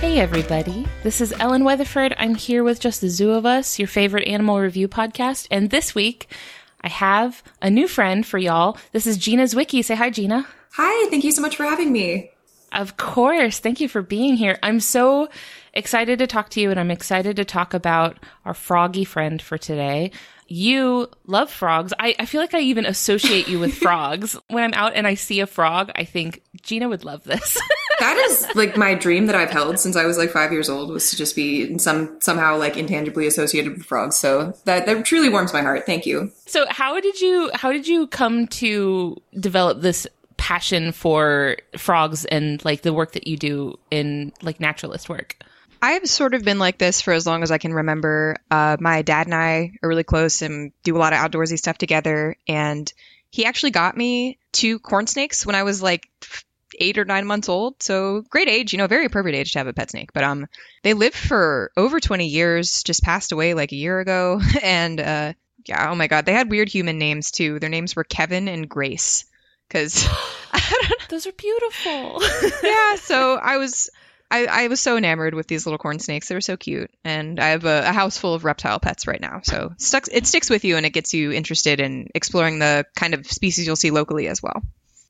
Hey everybody, this is Ellen Weatherford. I'm here with Just the Zoo of Us, your favorite animal review podcast. And this week, I have a new friend for y'all. This is Gina Zwicky. Say hi, Gina. Hi, thank you so much for having me. Of course. Thank you for being here. I'm so excited to talk to you, and I'm excited to talk about our froggy friend for today. You love frogs. I feel like I even associate you with frogs. When I'm out and I see a frog, I think Gina would love this. That is like my dream that I've held since I was like 5 years old, was to just be somehow like intangibly associated with frogs. So that truly warms my heart. Thank you. So how did you come to develop this passion for frogs and like the work that you do in like naturalist work? I've sort of been like this for as long as I can remember. My dad and I are really close and do a lot of outdoorsy stuff together. And he actually got me 2 corn snakes when I was like 8 or 9 months old. So great age, very appropriate age to have a pet snake. But they lived for over 20 years, just passed away like a year ago. And yeah, oh my God, they had weird human names too. Their names were Kevin and Grace. Because those are beautiful. Yeah, so I was so enamored with these little corn snakes. They were so cute. And I have a house full of reptile pets right now. So it sticks with you and it gets you interested in exploring the kind of species you'll see locally as well.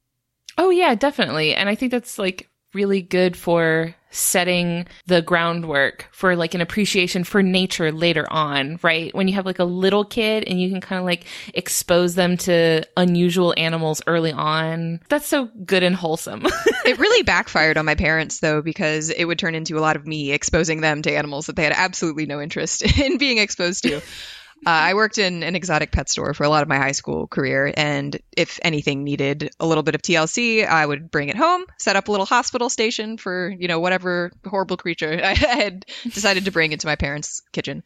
Oh, yeah, definitely. And I think that's like really good for setting the groundwork for like an appreciation for nature later on, right? When you have like a little kid and you can kind of like expose them to unusual animals early on. That's so good and wholesome. It really backfired on my parents though, because it would turn into a lot of me exposing them to animals that they had absolutely no interest in being exposed to. I worked in an exotic pet store for a lot of my high school career, and if anything needed a little bit of TLC, I would bring it home, set up a little hospital station for, whatever horrible creature I had decided to bring into my parents' kitchen.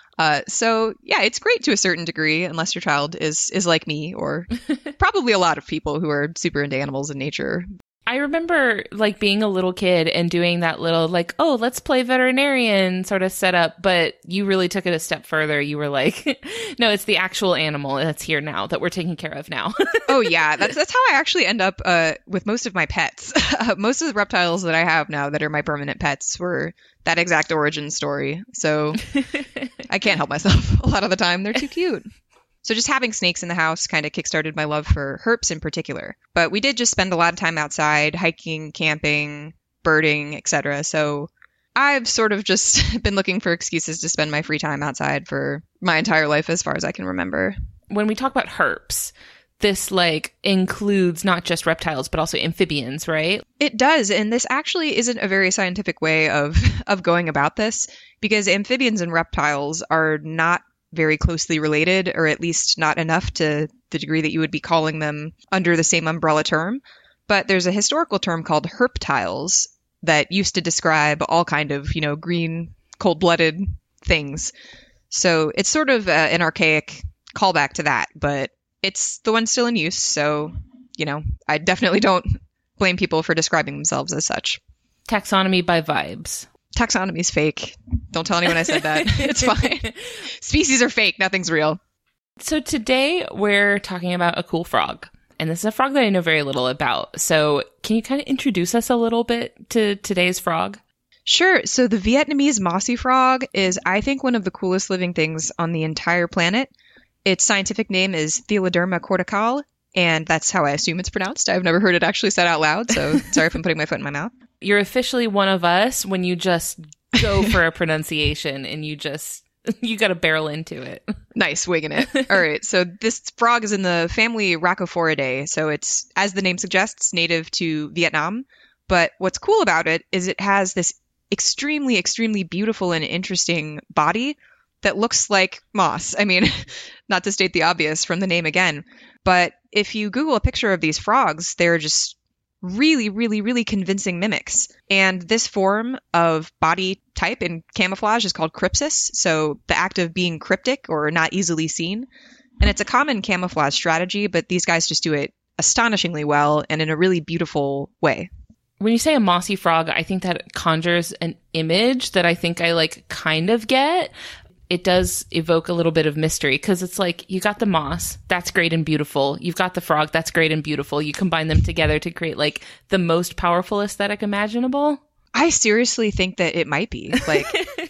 So yeah, it's great to a certain degree, unless your child is like me, or probably a lot of people who are super into animals and nature. I remember like being a little kid and doing that little like, oh, let's play veterinarian sort of setup. But you really took it a step further. You were like, no, it's the actual animal that's here now that we're taking care of now. Oh, yeah. That's how I actually end up with most of my pets. Most of the reptiles that I have now that are my permanent pets were that exact origin story. So I can't help myself a lot of the time. They're too cute. So just having snakes in the house kind of kickstarted my love for herps in particular. But we did just spend a lot of time outside, hiking, camping, birding, etc. So I've sort of just been looking for excuses to spend my free time outside for my entire life as far as I can remember. When we talk about herps, this like includes not just reptiles, but also amphibians, right? It does. And this actually isn't a very scientific way of going about this, because amphibians and reptiles are not very closely related, or at least not enough to the degree that you would be calling them under the same umbrella term. But there's a historical term called herptiles that used to describe all kind of, green, cold-blooded things. So it's sort of an archaic callback to that, but it's the one still in use. So, I definitely don't blame people for describing themselves as such. Taxonomy by vibes. Taxonomy's fake. Don't tell anyone I said that. It's fine. Species are fake. Nothing's real. So today we're talking about a cool frog. And this is a frog that I know very little about. So can you kind of introduce us a little bit to today's frog? Sure. So the Vietnamese mossy frog is, I think, one of the coolest living things on the entire planet. Its scientific name is Theloderma corticale, and that's how I assume it's pronounced. I've never heard it actually said out loud, so sorry if I'm putting my foot in my mouth. You're officially one of us when you just go for a pronunciation and you got to barrel into it. Nice, winging it. All right, so this frog is in the family Rhacophoridae, so it's, as the name suggests, native to Vietnam. But what's cool about it is it has this extremely, extremely beautiful and interesting body that looks like moss. I mean, not to state the obvious from the name again, but if you Google a picture of these frogs, they're just really, really, really convincing mimics. And this form of body type in camouflage is called crypsis, so the act of being cryptic or not easily seen. And it's a common camouflage strategy, but these guys just do it astonishingly well and in a really beautiful way. When you say a mossy frog, I think that conjures an image that I think I like kind of get. It does evoke a little bit of mystery because it's like you got the moss, that's great and beautiful. You've got the frog, that's great and beautiful. You combine them together to create like the most powerful aesthetic imaginable. I seriously think that it might be. Like,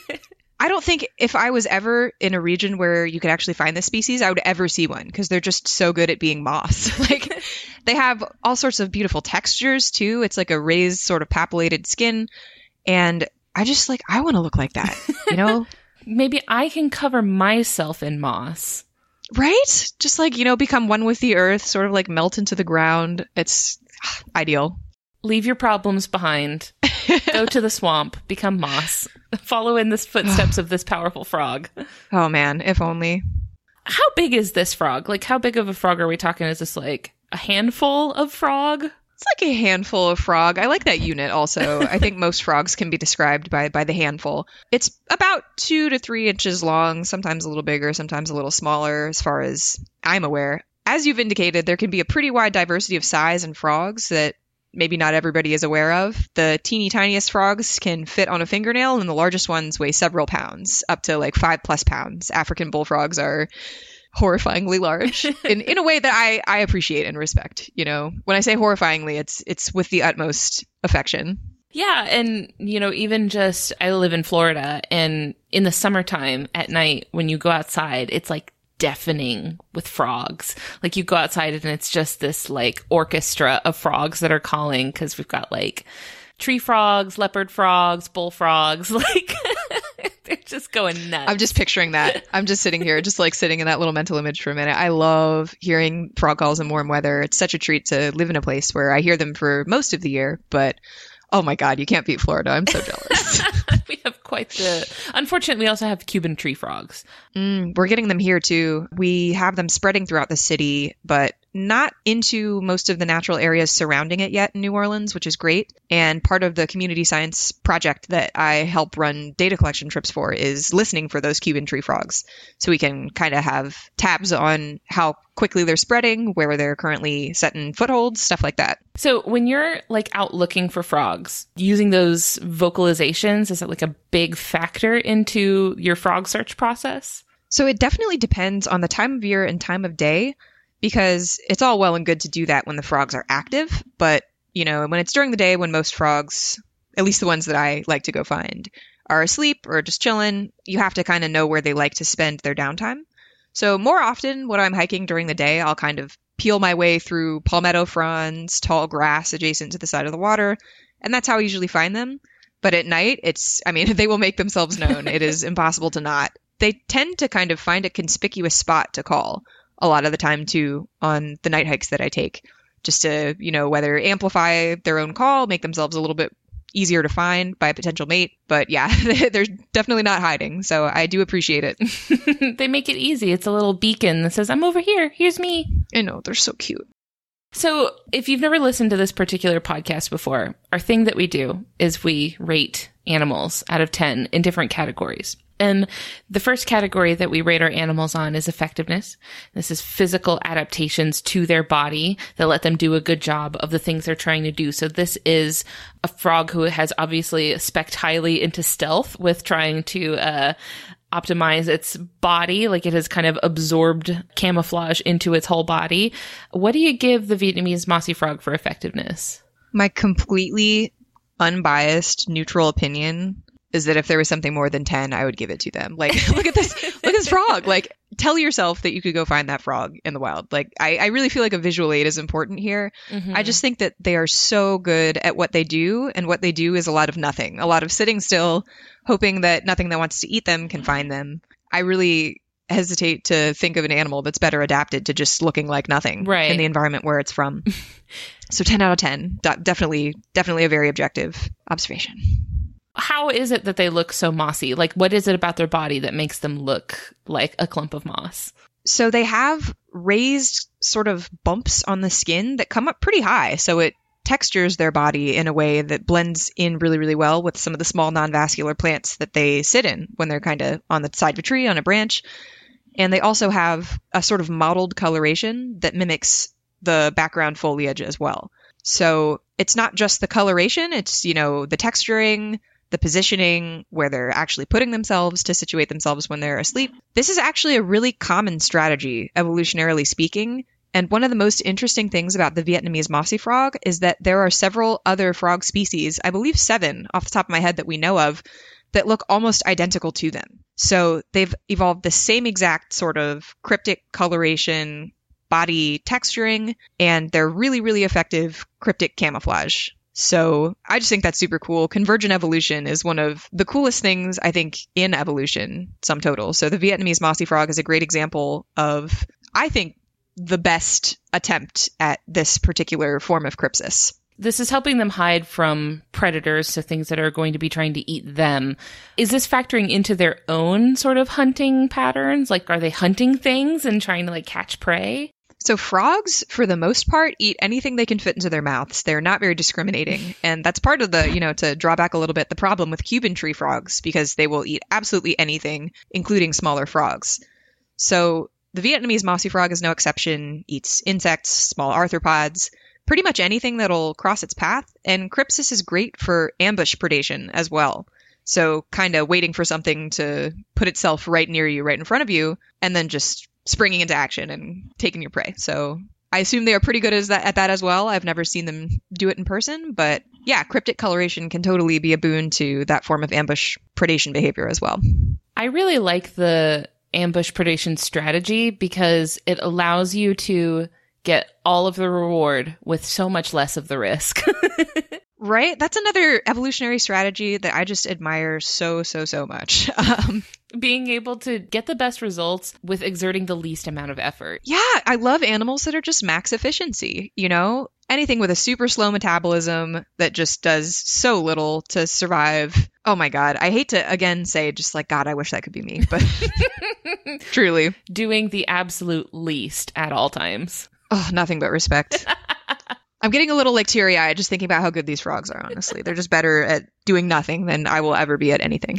I don't think if I was ever in a region where you could actually find this species, I would ever see one because they're just so good at being moss. Like, they have all sorts of beautiful textures too. It's like a raised sort of papillated skin. And I just like, I want to look like that, you know? Maybe I can cover myself in moss. Right? Just like, you know, become one with the earth, sort of like melt into the ground. It's ideal. Leave your problems behind. Go to the swamp. Become moss. Follow in the footsteps of this powerful frog. Oh, man. If only. How big is this frog? Like, how big of a frog are we talking? Is this like a handful of frog? It's like a handful of frog. I like that unit also. I think most frogs can be described by the handful. It's about 2 to 3 inches long, sometimes a little bigger, sometimes a little smaller, as far as I'm aware. As you've indicated, there can be a pretty wide diversity of size in frogs that maybe not everybody is aware of. The teeny tiniest frogs can fit on a fingernail, and the largest ones weigh several pounds, up to like 5+ pounds. African bullfrogs are horrifyingly large in a way that I appreciate and respect. You know, when I say horrifyingly, it's with the utmost affection. Yeah. And, you know, even just, I live in Florida, and in the summertime at night when you go outside, it's like deafening with frogs. Like, you go outside and it's just this like orchestra of frogs that are calling, because we've got like tree frogs, leopard frogs, bullfrogs, like they're just going nuts. I'm just picturing that. I'm just sitting here, just like sitting in that little mental image for a minute. I love hearing frog calls in warm weather. It's such a treat to live in a place where I hear them for most of the year, but oh my God, you can't beat Florida. I'm so jealous. We have quite the... Unfortunately, we also have Cuban tree frogs. We're getting them here too. We have them spreading throughout the city, but not into most of the natural areas surrounding it yet in New Orleans, which is great. And part of the community science project that I help run data collection trips for is listening for those Cuban tree frogs. So we can kind of have tabs on how quickly they're spreading, where they're currently setting footholds, stuff like that. So when you're like out looking for frogs, using those vocalizations, is it like a big factor into your frog search process? So it definitely depends on the time of year and time of day, because it's all well and good to do that when the frogs are active. But, you know, when it's during the day, when most frogs, at least the ones that I like to go find, are asleep or just chilling, you have to kind of know where they like to spend their downtime. So more often when I'm hiking during the day, I'll kind of peel my way through palmetto fronds, tall grass adjacent to the side of the water, and that's how I usually find them. But at night, they will make themselves known. It is impossible to not. They tend to kind of find a conspicuous spot to call a lot of the time too on the night hikes that I take, just to, you know, whether amplify their own call, make themselves a little bit easier to find by a potential mate. But yeah, they're definitely not hiding. So I do appreciate it. They make it easy. It's a little beacon that says, I'm over here. Here's me. I know. They're so cute. So if you've never listened to this particular podcast before, our thing that we do is we rate animals out of 10 in different categories. And the first category that we rate our animals on is effectiveness. This is physical adaptations to their body that let them do a good job of the things they're trying to do. So this is a frog who has obviously spec'd highly into stealth with trying to optimize its body, like it has kind of absorbed camouflage into its whole body. What do you give the Vietnamese mossy frog for effectiveness? My completely unbiased, neutral opinion is that if there was something more than 10, I would give it to them. Like, look at this, look at this frog. Like, tell yourself that you could go find that frog in the wild. Like, I really feel like a visual aid is important here. Mm-hmm. I just think that they are so good at what they do, and what they do is a lot of nothing, a lot of sitting still, hoping that nothing that wants to eat them can find them. I really hesitate to think of an animal that's better adapted to just looking like nothing in the environment where it's from. So 10 out of 10, definitely a very objective observation. How is it that they look so mossy? Like, what is it about their body that makes them look like a clump of moss? So they have raised sort of bumps on the skin that come up pretty high. So it textures their body in a way that blends in really, really well with some of the small non-vascular plants that they sit in when they're kind of on the side of a tree, on a branch. And they also have a sort of mottled coloration that mimics the background foliage as well. So it's not just the coloration, it's, you know, the texturing, the positioning, where they're actually putting themselves to situate themselves when they're asleep. This is actually a really common strategy, evolutionarily speaking, And one of the most interesting things about the Vietnamese mossy frog is that there are several other frog species, I believe 7 off the top of my head that we know of, that look almost identical to them. So they've evolved the same exact sort of cryptic coloration, body texturing, and they're really, really effective cryptic camouflage. So I just think that's super cool. Convergent evolution is one of the coolest things, I think, in evolution, sum total. So the Vietnamese mossy frog is a great example of, I think, the best attempt at this particular form of crypsis. This is helping them hide from predators, so things that are going to be trying to eat them. Is this factoring into their own sort of hunting patterns? Like, are they hunting things and trying to like catch prey? So frogs, for the most part, eat anything they can fit into their mouths. They're not very discriminating. And that's part of the, to draw back a little bit, the problem with Cuban tree frogs, because they will eat absolutely anything, including smaller frogs. So the Vietnamese mossy frog is no exception, eats insects, small arthropods, pretty much anything that'll cross its path. And crypsis is great for ambush predation as well. So kind of waiting for something to put itself right near you, right in front of you, and then just springing into action and taking your prey. So I assume they are pretty good at that as well. I've never seen them do it in person, but yeah, cryptic coloration can totally be a boon to that form of ambush predation behavior as well. I really like the ambush predation strategy because it allows you to get all of the reward with so much less of the risk. Right? That's another evolutionary strategy that I just admire so much. Being able to get the best results with exerting the least amount of effort. Yeah, I love animals that are just max efficiency, Anything with a super slow metabolism that just does so little to survive. Oh my God. I hate to again say just like, God, I wish that could be me, but truly. Doing the absolute least at all times. Oh, nothing but respect. I'm getting a little like teary-eyed just thinking about how good these frogs are, honestly. They're just better at doing nothing than I will ever be at anything.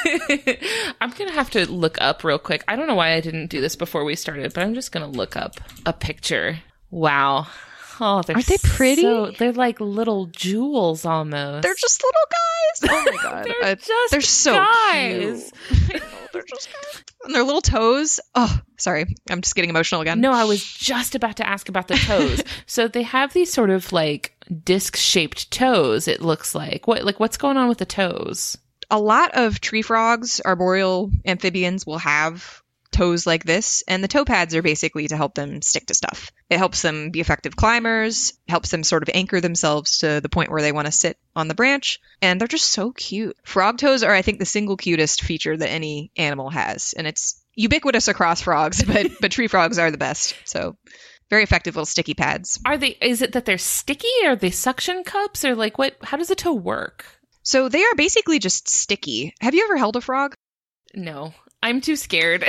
I'm going to have to look up real quick. I don't know why I didn't do this before we started, but I'm just going to look up a picture. Wow. Oh, aren't they pretty? They're like little jewels almost. They're just little guys. Oh my God. they're so guys. Cute. I know, they're just guys. And their little toes. Oh, sorry. I'm just getting emotional again. No, I was just about to ask about the toes. So they have these sort of like disc-shaped toes, it looks like. What's going on with the toes? A lot of tree frogs, arboreal amphibians, will have toes like this, and the toe pads are basically to help them stick to stuff. It helps them be effective climbers, helps them sort of anchor themselves to the point where they want to sit on the branch, and they're just so cute. Frog toes are, I think, the single cutest feature that any animal has, and it's ubiquitous across frogs, but tree frogs are the best. So very effective little sticky pads. Is it that they're sticky? Are they suction cups? Or like what? How does a toe work? So they are basically just sticky. Have you ever held a frog? No. I'm too scared.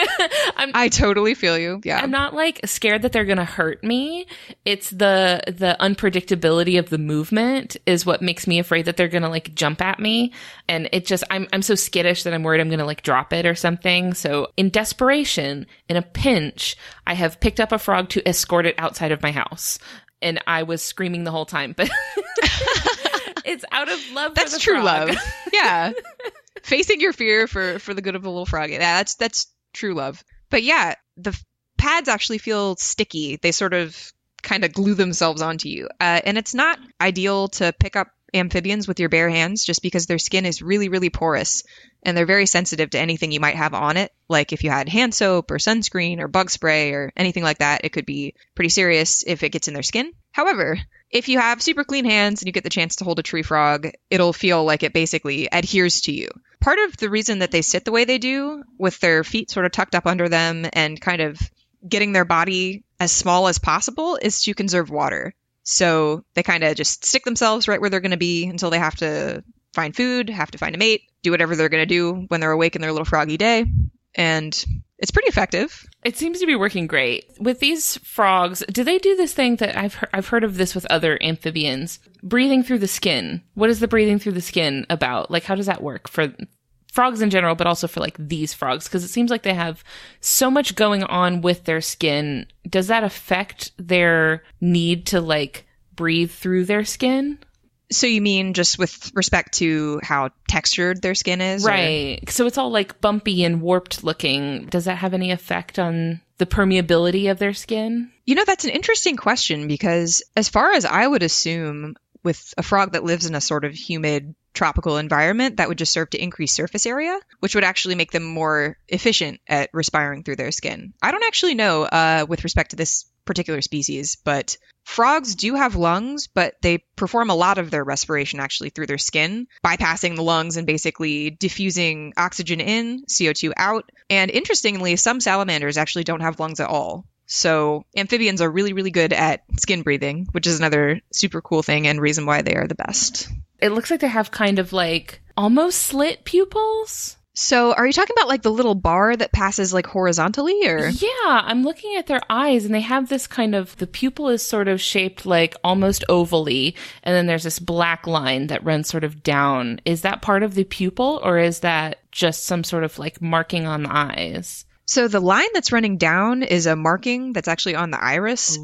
I totally feel you. Yeah. I'm not like scared that they're going to hurt me. It's the unpredictability of the movement is what makes me afraid that they're going to like jump at me. And it just, I'm so skittish that I'm worried I'm going to like drop it or something. So in desperation, in a pinch, I have picked up a frog to escort it outside of my house. And I was screaming the whole time, but it's out of love. That's for the true frog. Love. Yeah. Facing your fear for the good of the little frog. Yeah, that's true love. But yeah, the pads actually feel sticky. They sort of kind of glue themselves onto you. And it's not ideal to pick up amphibians with your bare hands just because their skin is really, really porous. And they're very sensitive to anything you might have on it. Like if you had hand soap or sunscreen or bug spray or anything like that, it could be pretty serious if it gets in their skin. However, if you have super clean hands and you get the chance to hold a tree frog, it'll feel like it basically adheres to you. Part of the reason that they sit the way they do, with their feet sort of tucked up under them and kind of getting their body as small as possible, is to conserve water. So they kind of just stick themselves right where they're going to be until they have to find food, have to find a mate, do whatever they're going to do when they're awake in their little froggy day. And it's pretty effective. It seems to be working great. With these frogs, do they do this thing that I've heard of this with other amphibians? Breathing through the skin. What is the breathing through the skin about? Like, how does that work for frogs in general, but also for like these frogs? Because it seems like they have so much going on with their skin. Does that affect their need to like breathe through their skin? So you mean just with respect to how textured their skin is? Right. So it's all like bumpy and warped looking. Does that have any effect on the permeability of their skin? You know, that's an interesting question because as far as I would assume, with a frog that lives in a sort of humid tropical environment, that would just serve to increase surface area, which would actually make them more efficient at respiring through their skin. I don't actually know with respect to this particular species, but frogs do have lungs, but they perform a lot of their respiration actually through their skin, bypassing the lungs and basically diffusing oxygen in, CO2 out. And interestingly, some salamanders actually don't have lungs at all. So amphibians are really, really good at skin breathing, which is another super cool thing and reason why they are the best. It looks like they have kind of like almost slit pupils. So are you talking about like the little bar that passes like horizontally or? Yeah, I'm looking at their eyes and they have this kind of, the pupil is sort of shaped like almost ovally. And then there's this black line that runs sort of down. Is that part of the pupil or is that just some sort of like marking on the eyes? So the line that's running down is a marking that's actually on the iris.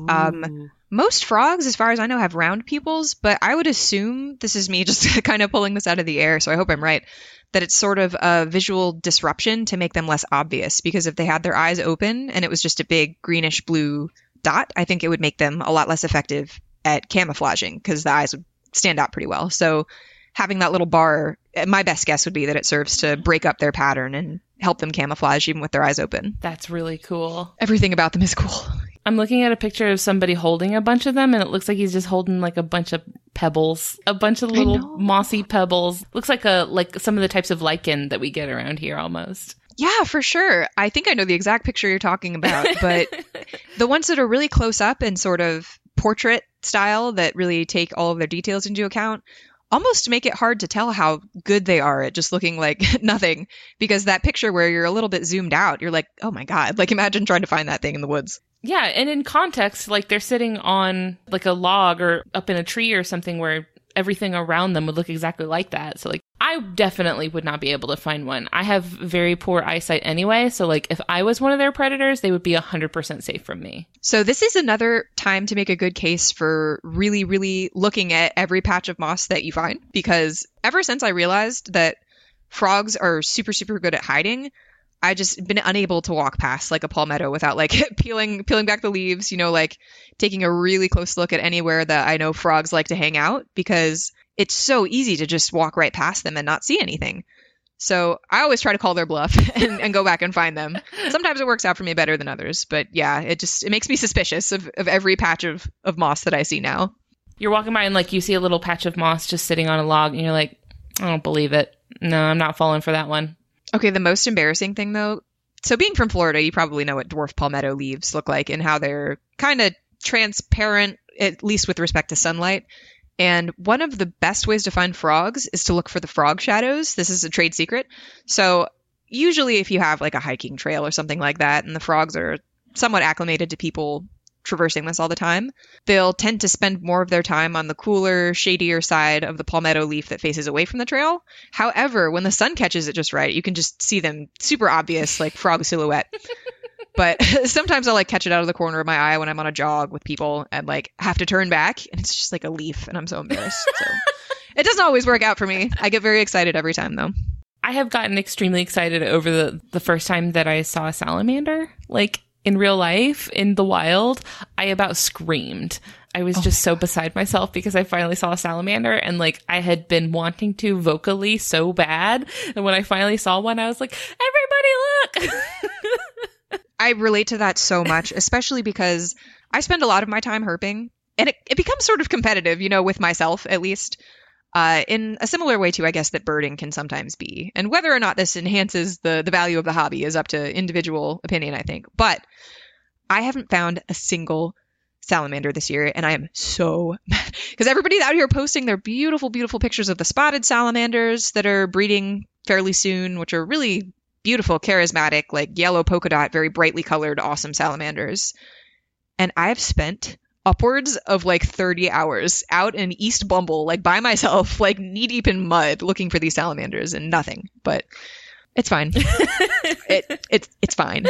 Most frogs, as far as I know, have round pupils, but I would assume, this is me just kind of pulling this out of the air, so I hope I'm right, that it's sort of a visual disruption to make them less obvious, because if they had their eyes open and it was just a big greenish blue dot, I think it would make them a lot less effective at camouflaging, because the eyes would stand out pretty well. So having that little bar, my best guess would be that it serves to break up their pattern and help them camouflage even with their eyes open. That's really cool. Everything about them is cool. I'm looking at a picture of somebody holding a bunch of them, and it looks like he's just holding like a bunch of pebbles, a bunch of little mossy pebbles. Looks like some of the types of lichen that we get around here almost. Yeah, for sure. I think I know the exact picture you're talking about, but the ones that are really close up and sort of portrait style that really take all of their details into account almost make it hard to tell how good they are at just looking like nothing, because that picture where you're a little bit zoomed out, you're like, oh my God, like imagine trying to find that thing in the woods. Yeah, and in context, like they're sitting on like a log or up in a tree or something where everything around them would look exactly like that. So like I definitely would not be able to find one. I have very poor eyesight anyway, so like if I was one of their predators, they would be 100% safe from me. So this is another time to make a good case for really, really looking at every patch of moss that you find, because ever since I realized that frogs are super, super good at hiding, I just been unable to walk past like a palmetto without like peeling back the leaves, you know, like taking a really close look at anywhere that I know frogs like to hang out, because it's so easy to just walk right past them and not see anything. So I always try to call their bluff and go back and find them. Sometimes it works out for me better than others, but yeah, it makes me suspicious of every patch of moss that I see now. You're walking by and like you see a little patch of moss just sitting on a log and you're like, I don't believe it. No, I'm not falling for that one. Okay, the most embarrassing thing though, so being from Florida, you probably know what dwarf palmetto leaves look like and how they're kind of transparent, at least with respect to sunlight. And one of the best ways to find frogs is to look for the frog shadows. This is a trade secret. So usually if you have like a hiking trail or something like that, and the frogs are somewhat acclimated to people traversing this all the time, they'll tend to spend more of their time on the cooler, shadier side of the palmetto leaf that faces away from the trail. However, when the sun catches it just right, you can just see them super obvious, like frog silhouette. But sometimes I'll like catch it out of the corner of my eye when I'm on a jog with people and like have to turn back and it's just like a leaf and I'm so embarrassed. So it doesn't always work out for me. I get very excited every time though. I have gotten extremely excited over the first time that I saw a salamander. Like in real life, in the wild, I about screamed. I was just so beside myself because I finally saw a salamander and like I had been wanting to vocally so bad. And when I finally saw one, I was like, everybody look! I relate to that so much, especially because I spend a lot of my time herping and it becomes sort of competitive, you know, with myself at least, in a similar way to, I guess, that birding can sometimes be. And whether or not this enhances the value of the hobby is up to individual opinion, I think. But I haven't found a single salamander this year, and I am so mad because everybody's out here posting their beautiful, beautiful pictures of the spotted salamanders that are breeding fairly soon, which are really beautiful, charismatic, like yellow polka dot, very brightly colored, awesome salamanders. And I have spent upwards of like 30 hours out in East Bumble, like by myself, like knee deep in mud looking for these salamanders and nothing, but it's fine. It's fine.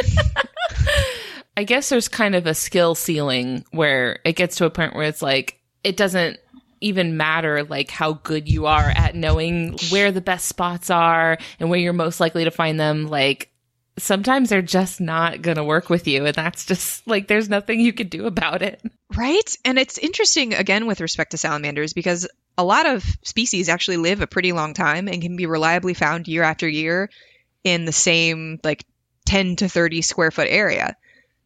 I guess there's kind of a skill ceiling where it gets to a point where it's like, it doesn't, even matter like how good you are at knowing where the best spots are and where you're most likely to find them. Like sometimes they're just not going to work with you. And that's just like, there's nothing you can do about it. Right. And it's interesting, again, with respect to salamanders, because a lot of species actually live a pretty long time and can be reliably found year after year in the same like 10 to 30 square foot area.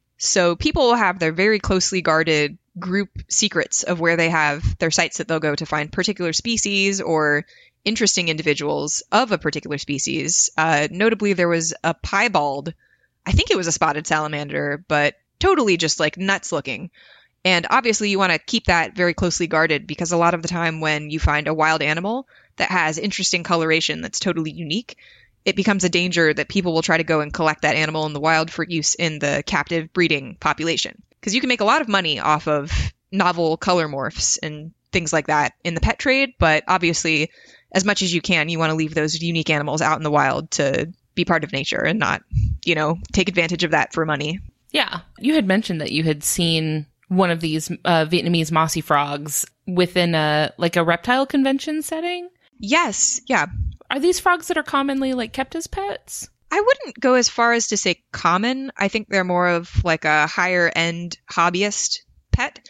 So people will have their very closely guarded group secrets of where they have their sites that they'll go to find particular species or interesting individuals of a particular species. Notably, there was a piebald, I think it was a spotted salamander, but totally just like nuts looking. And obviously you want to keep that very closely guarded because a lot of the time when you find a wild animal that has interesting coloration that's totally unique, it becomes a danger that people will try to go and collect that animal in the wild for use in the captive breeding population. Because you can make a lot of money off of novel color morphs and things like that in the pet trade, but obviously as much as you can, you want to leave those unique animals out in the wild to be part of nature and not, take advantage of that for money. Yeah. You had mentioned that you had seen one of these Vietnamese mossy frogs within a reptile convention setting? Yes. Yeah. Are these frogs that are commonly like kept as pets? I wouldn't go as far as to say common. I think they're more of like a higher end hobbyist pet.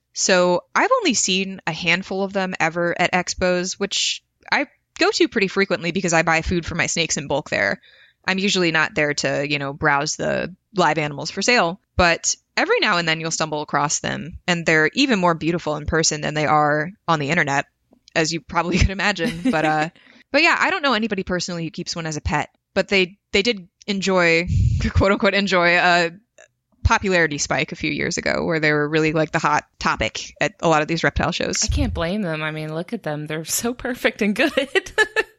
So I've only seen a handful of them ever at expos, which I go to pretty frequently because I buy food for my snakes in bulk there. I'm usually not there to, browse the live animals for sale, but every now and then you'll stumble across them, and they're even more beautiful in person than they are on the internet, as you probably could imagine. But yeah, I don't know anybody personally who keeps one as a pet, but they did enjoy, quote unquote, enjoy a popularity spike a few years ago where they were really like the hot topic at a lot of these reptile shows. I can't blame them. I mean, look at them. They're so perfect and good.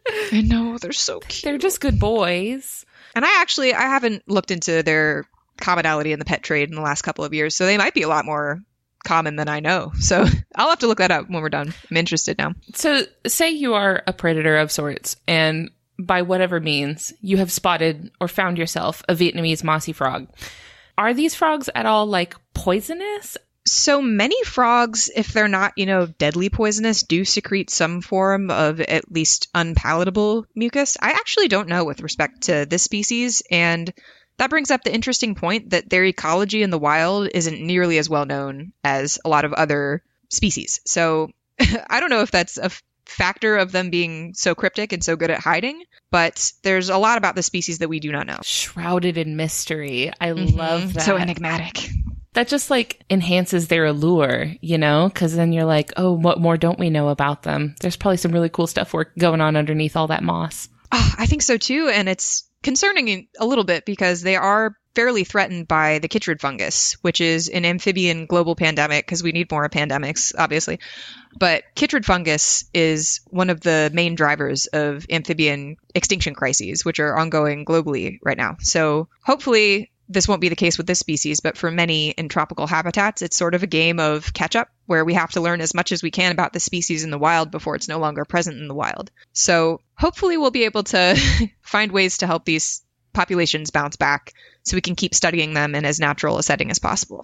I know, they're so cute. They're just good boys. And I haven't looked into their commonality in the pet trade in the last couple of years, so they might be a lot more common than I know. So I'll have to look that up when we're done. I'm interested now. So say you are a predator of sorts, and by whatever means, you have spotted or found yourself a Vietnamese mossy frog. Are these frogs at all like poisonous? So many frogs, if they're not, deadly poisonous, do secrete some form of at least unpalatable mucus. I actually don't know with respect to this species, and that brings up the interesting point that their ecology in the wild isn't nearly as well known as a lot of other species. So I don't know if that's a factor of them being so cryptic and so good at hiding, but there's a lot about the species that we do not know. Shrouded in mystery. I love that. So enigmatic. That just like enhances their allure, because then you're like, oh, what more don't we know about them? There's probably some really cool stuff going on underneath all that moss. Oh, I think so too. And it's concerning a little bit because they are fairly threatened by the chytrid fungus, which is an amphibian global pandemic because we need more pandemics, obviously. But chytrid fungus is one of the main drivers of amphibian extinction crises, which are ongoing globally right now. So hopefully this won't be the case with this species, but for many in tropical habitats, it's sort of a game of catch up where we have to learn as much as we can about the species in the wild before it's no longer present in the wild. So hopefully we'll be able to find ways to help these populations bounce back so we can keep studying them in as natural a setting as possible.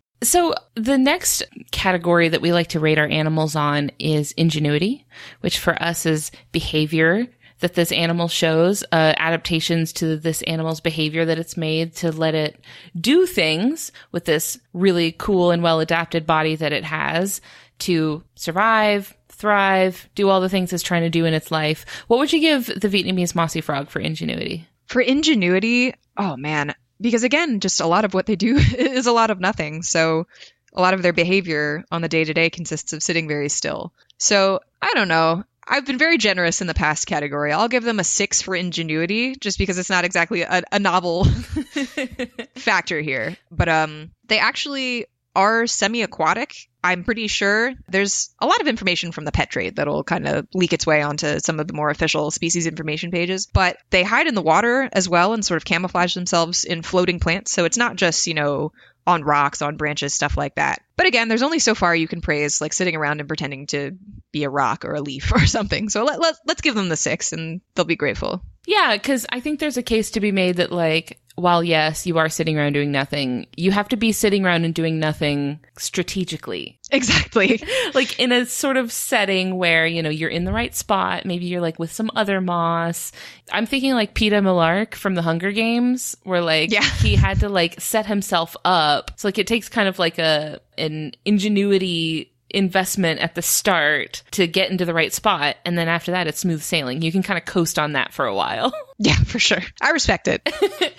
So the next category that we like to rate our animals on is ingenuity, which for us is behavior that this animal shows, adaptations to this animal's behavior that it's made to let it do things with this really cool and well-adapted body that it has to survive, thrive, do all the things it's trying to do in its life. What would you give the Vietnamese mossy frog for ingenuity? For ingenuity, oh man, because again, just a lot of what they do is a lot of nothing. So a lot of their behavior on the day-to-day consists of sitting very still. So I don't know. I've been very generous in the past category. I'll give them a 6 for ingenuity, just because it's not exactly a novel factor here. But they actually are semi-aquatic. I'm pretty sure there's a lot of information from the pet trade that'll kind of leak its way onto some of the more official species information pages. But they hide in the water as well and sort of camouflage themselves in floating plants. So it's not just, on rocks, on branches, stuff like that. But again, there's only so far you can praise, like sitting around and pretending to be a rock or a leaf or something. So let's give them the 6 and they'll be grateful. Yeah, because I think there's a case to be made that like while yes, you are sitting around doing nothing, you have to be sitting around and doing nothing strategically. Exactly. Like in a sort of setting where, you know, you're in the right spot. Maybe you're like with some other moss. I'm thinking like Peeta Mellark from the Hunger Games, where like he had to like set himself up. So like it takes kind of like an ingenuity investment at the start to get into the right spot, and then after that it's smooth sailing. You can kind of coast on that for a while. Yeah, for sure. I respect it.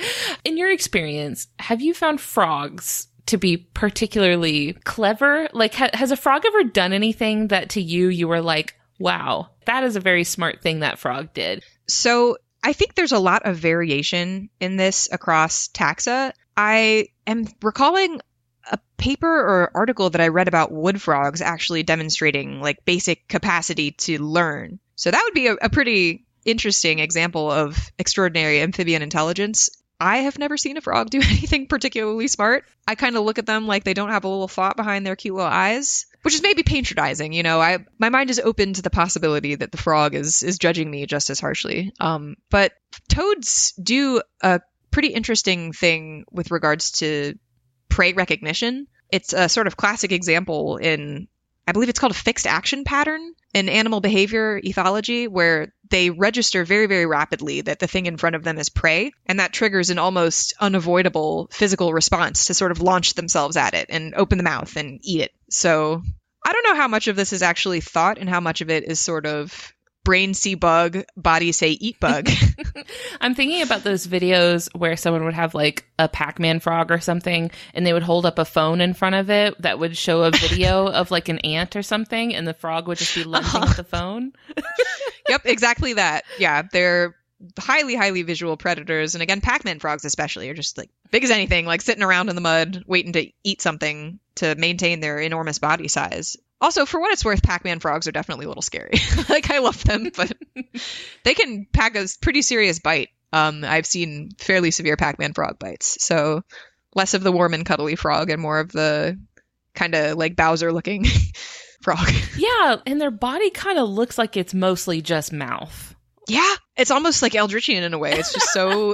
In your experience, have you found frogs to be particularly clever? Like has a frog ever done anything that to you were like, wow, that is a very smart thing that frog did? So I think there's a lot of variation in this across taxa. I am recalling a paper or article that I read about wood frogs actually demonstrating like basic capacity to learn. So that would be a pretty interesting example of extraordinary amphibian intelligence. I have never seen a frog do anything particularly smart. I kind of look at them like they don't have a little thought behind their cute little eyes, which is maybe patronizing. You know, my mind is open to the possibility that the frog is judging me just as harshly. But toads do a pretty interesting thing with regards to prey recognition. It's a sort of classic example in, I believe it's called a fixed action pattern in animal behavior ethology, where they register very, very rapidly that the thing in front of them is prey, and that triggers an almost unavoidable physical response to sort of launch themselves at it and open the mouth and eat it. So I don't know how much of this is actually thought and how much of it is sort of brain see bug, body say eat bug. I'm thinking about those videos where someone would have like a Pac-Man frog or something, and they would hold up a phone in front of it that would show a video of like an ant or something, and the frog would just be lunging with the phone. Yep, exactly that. Yeah, they're highly, highly visual predators. And again, Pac-Man frogs especially are just like big as anything, like sitting around in the mud waiting to eat something to maintain their enormous body size. Also, for what it's worth, Pac-Man frogs are definitely a little scary. Like, I love them, but they can pack a pretty serious bite. I've seen fairly severe Pac-Man frog bites. So less of the warm and cuddly frog and more of the kind of like Bowser-looking frog. Yeah, and their body kind of looks like it's mostly just mouth. Yeah, it's almost like Eldritchian in a way. It's just so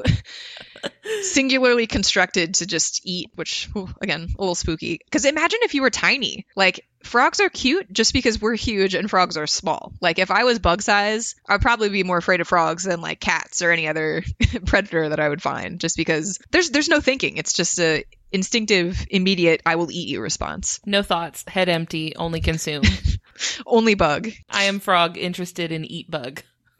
singularly constructed to just eat, which, again, a little spooky. Because imagine if you were tiny. Like, frogs are cute just because we're huge and frogs are small. Like, if I was bug size, I'd probably be more afraid of frogs than, like, cats or any other predator that I would find, just because there's no thinking. It's just a instinctive, immediate, I will eat you response. No thoughts, head empty, only consume. Only bug. I am frog, interested in eat bug.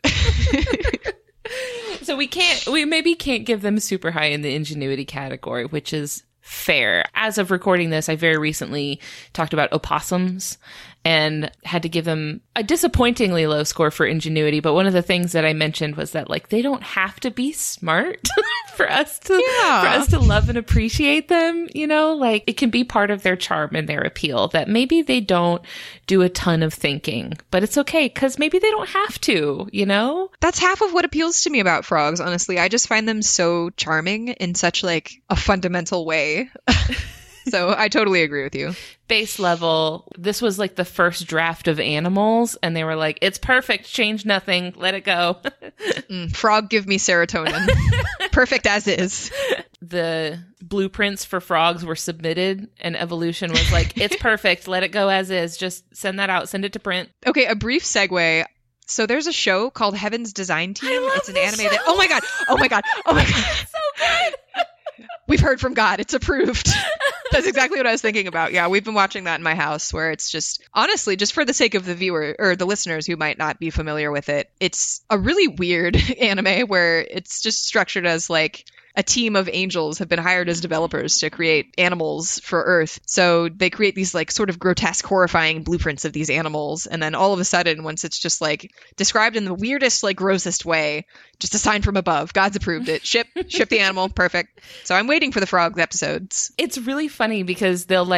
So we maybe can't give them super high in the ingenuity category, which is fair. As of recording this, I very recently talked about opossums and had to give them a disappointingly low score for ingenuity. But one of the things that I mentioned was that like they don't have to be smart for us to love and appreciate them. You know, like it can be part of their charm and their appeal that maybe they don't do a ton of thinking, but it's okay because maybe they don't have to, you know? That's half of what appeals to me about frogs, honestly. I just find them so charming in such like a fundamental way. So I totally agree with you. Base level, this was like the first draft of Animals, and they were like, it's perfect, change nothing, let it go. Frog, give me serotonin. Perfect as is. The blueprints for frogs were submitted, and Evolution was like, it's perfect, let it go as is, just send that out, send it to print. Okay, a brief segue. So there's a show called Heaven's Design Team. It's an anime that, oh my god. It's so good. We've heard from God. It's approved. That's exactly what I was thinking about. Yeah, we've been watching that in my house, where it's just, honestly, just for the sake of the viewer or the listeners who might not be familiar with it, it's a really weird anime where it's just structured as like a team of angels have been hired as developers to create animals for Earth. So they create these like sort of grotesque, horrifying blueprints of these animals. And then all of a sudden, once it's just like described in the weirdest, like grossest way, just a sign from above, God's approved it. Ship the animal. Perfect. So I'm waiting for the frog episodes. It's really funny because they'll like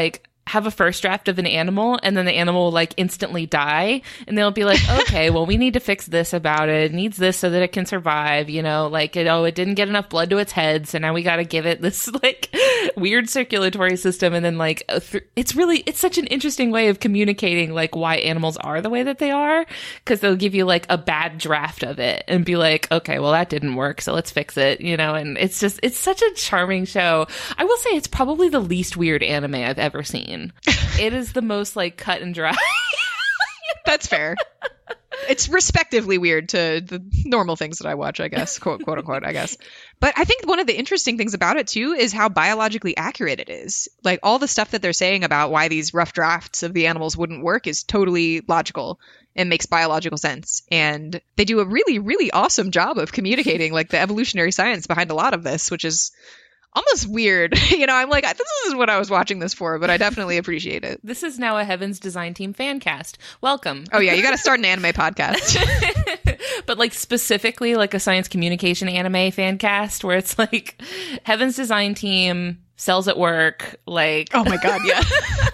have a first draft of an animal and then the animal will like instantly die, and they'll be like, okay, well, we need to fix this about it. It needs this so that it can survive, you know, like it didn't get enough blood to its head, so now we got to give it this like weird circulatory system. And then like it's such an interesting way of communicating like why animals are the way that they are, because they'll give you like a bad draft of it and be like, okay, well, that didn't work, so let's fix it, you know. And it's such a charming show. I will say it's probably the least weird anime I've ever seen. It is the most like cut and dry. That's fair. It's respectively weird to the normal things that I watch, I guess, quote unquote, I guess. But I think one of the interesting things about it too is how biologically accurate it is. Like all the stuff that they're saying about why these rough drafts of the animals wouldn't work is totally logical and makes biological sense. And they do a really, really awesome job of communicating like the evolutionary science behind a lot of this, which is almost weird. You know, I'm like, this is what I was watching this for, but I definitely appreciate it. This is now a Heaven's Design Team fan cast. Welcome. Oh yeah, you got to start an anime podcast. But like specifically like a science communication anime fan cast where it's like Heaven's Design Team, Cells at Work, like... Oh my god, yeah.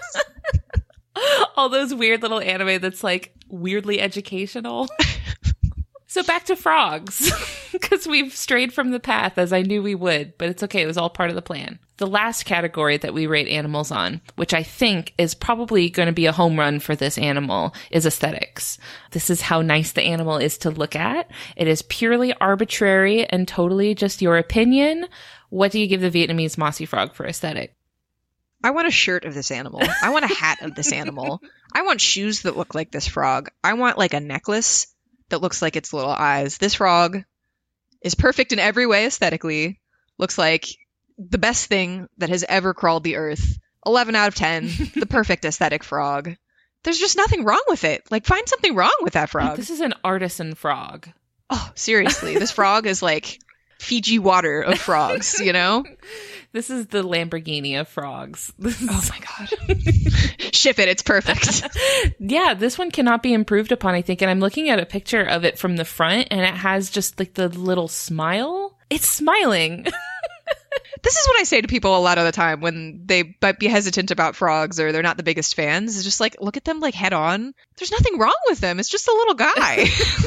all those weird little anime that's like weirdly educational. So back to frogs, because we've strayed from the path as I knew we would, but it's okay. It was all part of the plan. The last category that we rate animals on, which I think is probably going to be a home run for this animal, is aesthetics. This is how nice the animal is to look at. It is purely arbitrary and totally just your opinion. What do you give the Vietnamese mossy frog for aesthetic? I want a shirt of this animal. I want a hat of this animal. I want shoes that look like this frog. I want like a necklace that looks like its little eyes. This frog is perfect in every way aesthetically. Looks like the best thing that has ever crawled the earth. 11 out of 10. The perfect aesthetic frog. There's just nothing wrong with it. Like, find something wrong with that frog. This is an artisan frog. Oh, seriously. This frog is like Fiji water of frogs, you know? This is the Lamborghini of frogs. Oh my god. Ship it, it's perfect. Yeah, this one cannot be improved upon, I think. And I'm looking at a picture of it from the front, and it has just like the little smile. It's smiling. This is what I say to people a lot of the time when they might be hesitant about frogs or they're not the biggest fans. It's just like, look at them like head on. There's nothing wrong with them. It's just a little guy.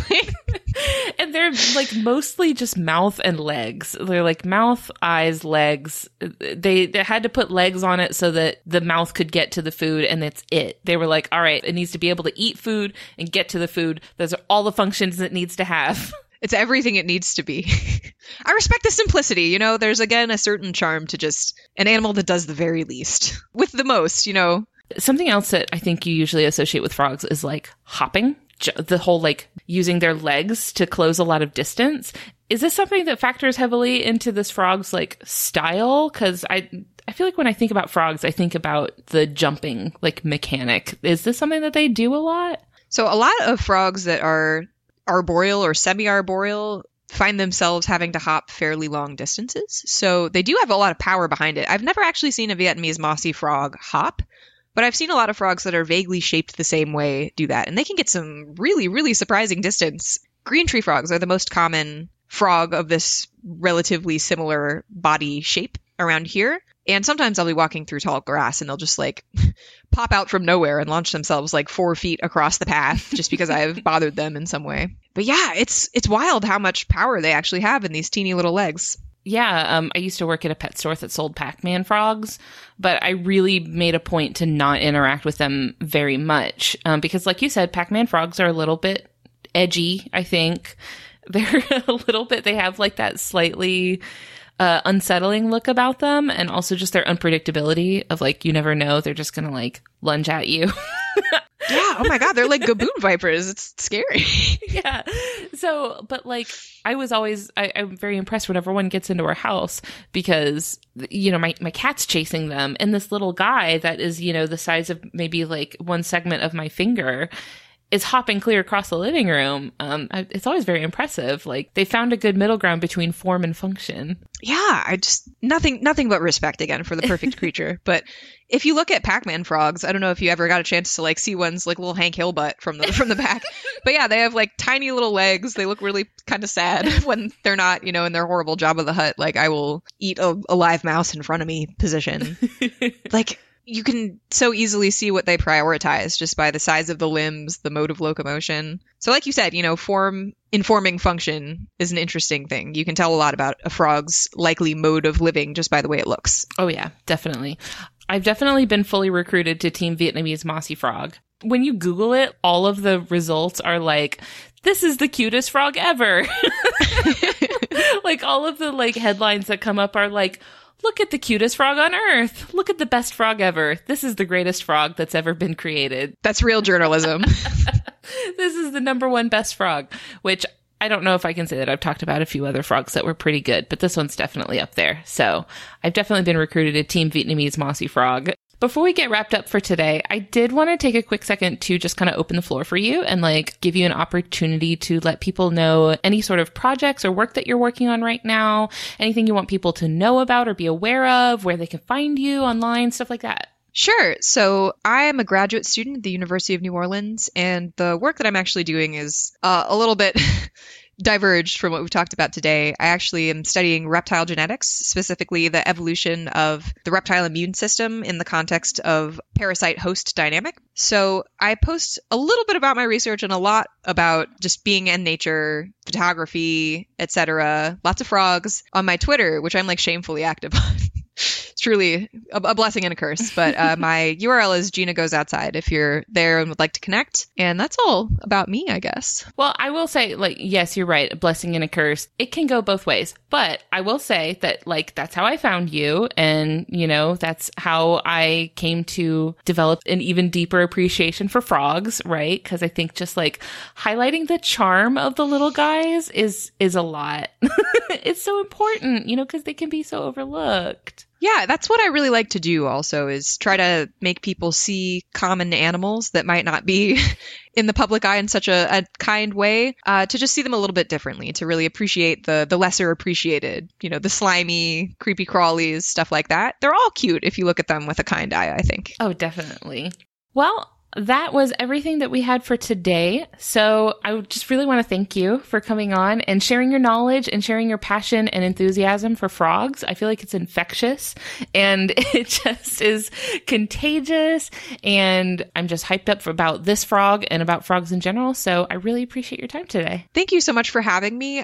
And they're like mostly just mouth and legs. They're like mouth, eyes, legs. They had to put legs on it so that the mouth could get to the food, and that's it. They were like, all right, it needs to be able to eat food and get to the food. Those are all the functions it needs to have. It's everything it needs to be. I respect the simplicity. You know, there's again a certain charm to just an animal that does the very least with the most, you know. Something else that I think you usually associate with frogs is like hopping. The whole like using their legs to close a lot of distance. Is this something that factors heavily into this frog's like style? Because I feel like when I think about frogs, I think about the jumping like mechanic. Is this something that they do a lot? So a lot of frogs that are arboreal or semi-arboreal find themselves having to hop fairly long distances. So they do have a lot of power behind it. I've never actually seen a Vietnamese mossy frog hop, but I've seen a lot of frogs that are vaguely shaped the same way do that. And they can get some really, really surprising distance. Green tree frogs are the most common frog of this relatively similar body shape around here. And sometimes I'll be walking through tall grass and they'll just like pop out from nowhere and launch themselves like 4 feet across the path just because I've bothered them in some way. But yeah, it's wild how much power they actually have in these teeny little legs. Yeah, I used to work at a pet store that sold Pac-Man frogs, but I really made a point to not interact with them very much because, like you said, Pac-Man frogs are a little bit edgy, I think. They're a little bit, they have like that slightly unsettling look about them, and also just their unpredictability of like, you never know, they're just gonna like lunge at you. Yeah, oh my god, they're like gaboon vipers. It's scary. Yeah. So, but like, I'm very impressed whenever one gets into our house because, you know, my cat's chasing them, and this little guy that is, you know, the size of maybe like one segment of my finger is hopping clear across the living room. It's always very impressive. Like, they found a good middle ground between form and function. Yeah, I just nothing but respect again for the perfect creature. But if you look at Pac-Man frogs, I don't know if you ever got a chance to like see one's like little Hank Hill butt from the back. But yeah, they have like tiny little legs. They look really kind of sad when they're not, you know, in their horrible Jabba the Hutt, like I will eat a live mouse in front of me position. Like, you can so easily see what they prioritize just by the size of the limbs, the mode of locomotion. So like you said, form informing function is an interesting thing. You can tell a lot about a frog's likely mode of living just by the way it looks. Oh yeah, definitely. I've definitely been fully recruited to Team Vietnamese Mossy Frog. When you Google it, all of the results are like, this is the cutest frog ever. Like all of the headlines that come up are like, look at the cutest frog on earth. Look at the best frog ever. This is the greatest frog that's ever been created. That's real journalism. This is the number one best frog, which I don't know if I can say that. I've talked about a few other frogs that were pretty good, but this one's definitely up there. So I've definitely been recruited to Team Vietnamese Mossy Frog. Before we get wrapped up for today, I did want to take a quick second to just kind of open the floor for you and give you an opportunity to let people know any sort of projects or work that you're working on right now, anything you want people to know about or be aware of, where they can find you online, stuff like that. Sure. So I am a graduate student at the University of New Orleans, and the work that I'm actually doing is a little bit diverged from what we've talked about today. I actually am studying reptile genetics, specifically the evolution of the reptile immune system in the context of parasite-host dynamic. So I post a little bit about my research and a lot about just being in nature, photography, etc. Lots of frogs on my Twitter, which I'm shamefully active on. It's truly a blessing and a curse. But my URL is Gina Goes Outside if you're there and would like to connect. And that's all about me, I guess. Well, I will say, yes, you're right. A blessing and a curse. It can go both ways. But I will say that, that's how I found you. And, that's how I came to develop an even deeper appreciation for frogs, right? Because I think just highlighting the charm of the little guys is a lot. It's so important, because they can be so overlooked. Yeah, that's what I really like to do also, is try to make people see common animals that might not be in the public eye in such a kind way, to just see them a little bit differently, to really appreciate the lesser appreciated, the slimy, creepy crawlies, stuff like that. They're all cute if you look at them with a kind eye, I think. Oh, definitely. Well, that was everything that we had for today. So I just really want to thank you for coming on and sharing your knowledge and sharing your passion and enthusiasm for frogs. I feel like it's infectious and it just is contagious. And I'm just hyped up about this frog and about frogs in general. So I really appreciate your time today. Thank you so much for having me.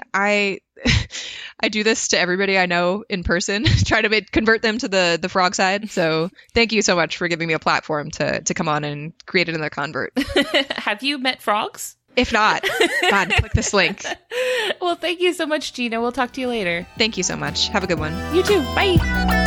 I do this to everybody I know in person, try to convert them to the frog side. So thank you so much for giving me a platform to come on and create another convert. Have you met frogs? If not, God, click this link. Well, thank you so much, Gina. We'll talk to you later. Thank you so much. Have a good one. You too. Bye.